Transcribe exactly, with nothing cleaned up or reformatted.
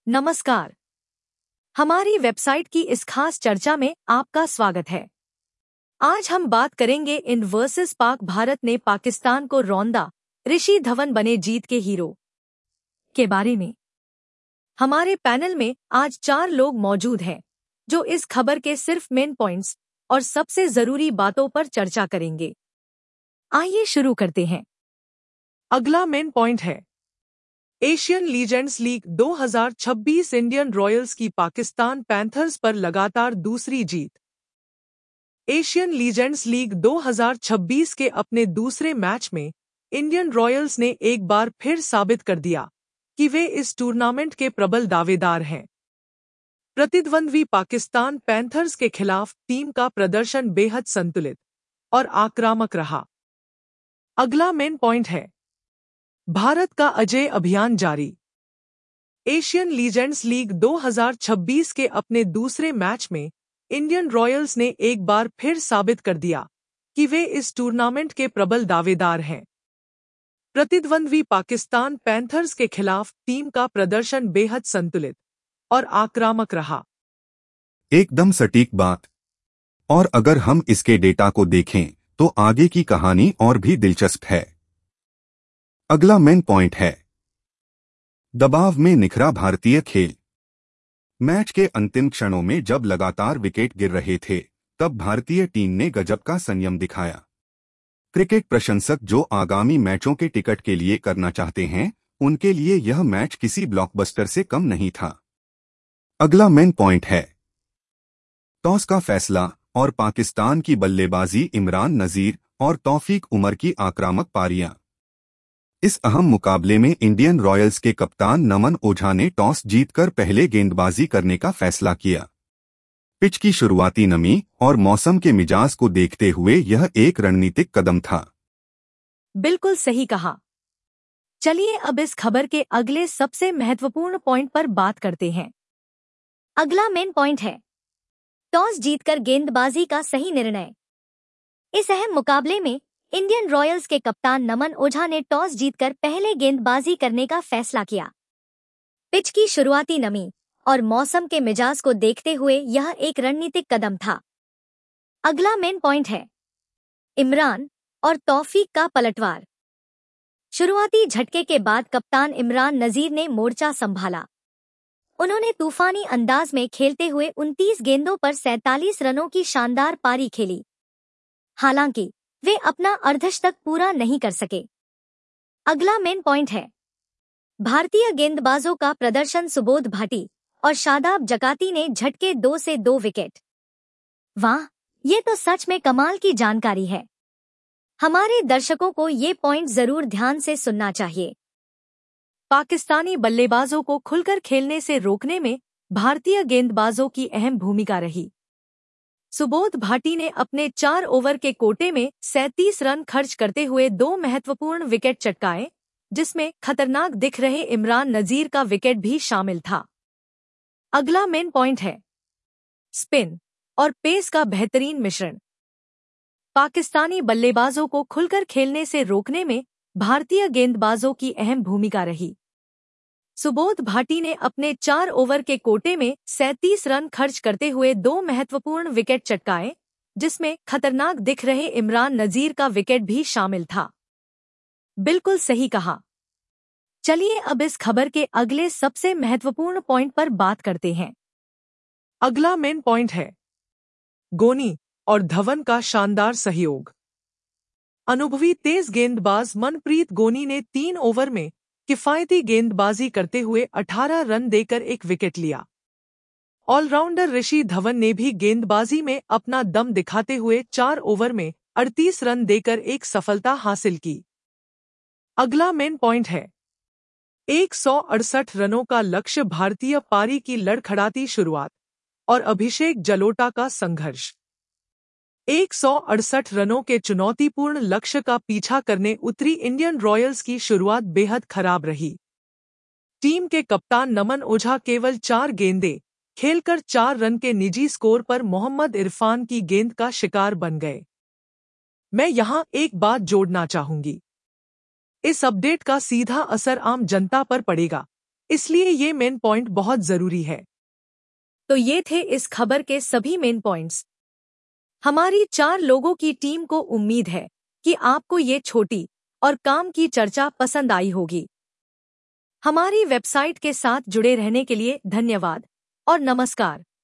नमस्कार। हमारी वेबसाइट की इस खास चर्चा में आपका स्वागत है। आज हम बात करेंगे इंड वर्सेस पाक, भारत ने पाकिस्तान को रौंदा, ऋषि धवन बने जीत के हीरो के बारे में। हमारे पैनल में आज चार लोग मौजूद हैं जो इस खबर के सिर्फ मेन पॉइंट्स और सबसे जरूरी बातों पर चर्चा करेंगे। आइए शुरू करते हैं। अगला मेन पॉइंट है एशियन लीजेंड्स लीग दो हज़ार छब्बीस, इंडियन रॉयल्स की पाकिस्तान पैंथर्स पर लगातार दूसरी जीत। एशियन लीजेंड्स लीग दो हज़ार छब्बीस के अपने दूसरे मैच में इंडियन रॉयल्स ने एक बार फिर साबित कर दिया कि वे इस टूर्नामेंट के प्रबल दावेदार हैं। प्रतिद्वंद्वी पाकिस्तान पैंथर्स के खिलाफ टीम का प्रदर्शन बेहद संतुलित और आक्रामक रहा। अगला मेन पॉइंट है भारत का अजय अभियान जारी। एशियन लीजेंड्स लीग दो हज़ार छब्बीस के अपने दूसरे मैच में इंडियन रॉयल्स ने एक बार फिर साबित कर दिया कि वे इस टूर्नामेंट के प्रबल दावेदार हैं। प्रतिद्वंद्वी पाकिस्तान पैंथर्स के खिलाफ टीम का प्रदर्शन बेहद संतुलित और आक्रामक रहा। एकदम सटीक बात। और अगर हम इसके डेटा को देखें तो आगे की कहानी और भी दिलचस्प है। अगला मेन पॉइंट है दबाव में निखरा भारतीय खेल। मैच के अंतिम क्षणों में जब लगातार विकेट गिर रहे थे तब भारतीय टीम ने गजब का संयम दिखाया। क्रिकेट प्रशंसक जो आगामी मैचों के टिकट के लिए करना चाहते हैं उनके लिए यह मैच किसी ब्लॉकबस्टर से कम नहीं था। अगला मेन पॉइंट है टॉस का फैसला और पाकिस्तान की बल्लेबाजी, इमरान नजीर और तौफीक उमर की आक्रामक पारियां। इस अहम मुकाबले में इंडियन रॉयल्स के कप्तान नमन ओझा ने टॉस जीतकर पहले गेंदबाजी करने का फैसला किया। पिच की शुरुआती नमी और मौसम के मिजाज को देखते हुए यह एक रणनीतिक कदम था। बिल्कुल सही कहा। चलिए अब इस खबर के अगले सबसे महत्वपूर्ण पॉइंट पर बात करते हैं। अगला मेन पॉइंट है टॉस जीतकर गेंदबाजी का सही निर्णय। इस अहम मुकाबले में इंडियन रॉयल्स के कप्तान नमन ओझा ने टॉस जीतकर पहले गेंदबाजी करने का फैसला किया। पिच की शुरुआती नमी और मौसम के मिजाज को देखते हुए यह एक रणनीतिक कदम था। अगला मेन पॉइंट है इमरान और तौफीक का पलटवार। शुरुआती झटके के बाद कप्तान इमरान नजीर ने मोर्चा संभाला। उन्होंने तूफानी अंदाज में खेलते हुए उनतीस गेंदों पर सैंतालीस रनों की शानदार पारी खेली। हालांकि वे अपना अर्धशतक पूरा नहीं कर सके। अगला मेन पॉइंट है भारतीय गेंदबाजों का प्रदर्शन। सुबोध भाटी और शादाब जकाती ने झटके दो से दो विकेट। वाह, ये तो सच में कमाल की जानकारी है। हमारे दर्शकों को ये पॉइंट जरूर ध्यान से सुनना चाहिए। पाकिस्तानी बल्लेबाजों को खुलकर खेलने से रोकने में भारतीय गेंदबाजों की अहम भूमिका रही। सुबोध भाटी ने अपने चार ओवर के कोटे में सैंतीस रन खर्च करते हुए दो महत्वपूर्ण विकेट चटकाए, जिसमें खतरनाक दिख रहे इमरान नजीर का विकेट भी शामिल था। अगला मेन पॉइंट है स्पिन और पेस का बेहतरीन मिश्रण। पाकिस्तानी बल्लेबाजों को खुलकर खेलने से रोकने में भारतीय गेंदबाजों की अहम भूमिका रही। सुबोध भाटी ने अपने चार ओवर के कोटे में सैंतीस रन खर्च करते हुए दो महत्वपूर्ण विकेट चटकाए, जिसमें खतरनाक दिख रहे इमरान नजीर का विकेट भी शामिल था। बिल्कुल सही कहा। चलिए अब इस खबर के अगले सबसे महत्वपूर्ण पॉइंट पर बात करते हैं। अगला मेन पॉइंट है गोनी और धवन का शानदार सहयोग। अनुभवी तेज गेंदबाज मनप्रीत गोनी ने तीन ओवर में किफायती गेंदबाजी करते हुए अठारह रन देकर एक विकेट लिया। ऑलराउंडर ऋषि धवन ने भी गेंदबाजी में अपना दम दिखाते हुए चार ओवर में अड़तीस रन देकर एक सफलता हासिल की। अगला मेन पॉइंट है एक सौ अड़सठ रनों का लक्ष्य। भारतीय पारी की लड़खड़ाती शुरुआत और अभिषेक जलोटा का संघर्ष। एक सौ अड़सठ रनों के चुनौतीपूर्ण लक्ष्य का पीछा करने उतरी इंडियन रॉयल्स की शुरुआत बेहद खराब रही। टीम के कप्तान नमन ओझा केवल चार गेंदें खेलकर चार रन के निजी स्कोर पर मोहम्मद इरफान की गेंद का शिकार बन गए। मैं यहां एक बात जोड़ना चाहूंगी। इस अपडेट का सीधा असर आम जनता पर पड़ेगा, इसलिए ये मेन पॉइंट बहुत जरूरी है। तो ये थे इस खबर के सभी मेन पॉइंट्स। हमारी चार लोगों की टीम को उम्मीद है कि आपको ये छोटी और काम की चर्चा पसंद आई होगी। हमारी वेबसाइट के साथ जुड़े रहने के लिए धन्यवाद और नमस्कार।